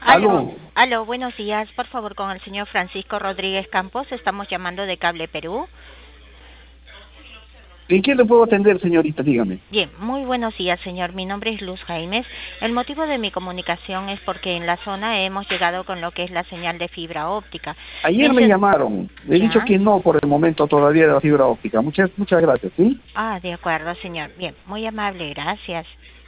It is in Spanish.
Aló, Aló, aló, buenos días. Por favor, con el señor Francisco Rodríguez Campos. Estamos llamando de Cable Perú. ¿en qué le puedo atender, señorita? Dígame. Bien, muy buenos días, señor. Mi nombre es Luz Jaimes. El motivo de mi comunicación es porque en la zona hemos llegado con lo que es la señal de fibra óptica. Ayer me Mencion- llamaron, le he dicho ¿Ya? que no por el momento todavía de la fibra óptica. Muchas gracias, ¿sí? Ah, de acuerdo, señor. Bien, muy amable, gracias.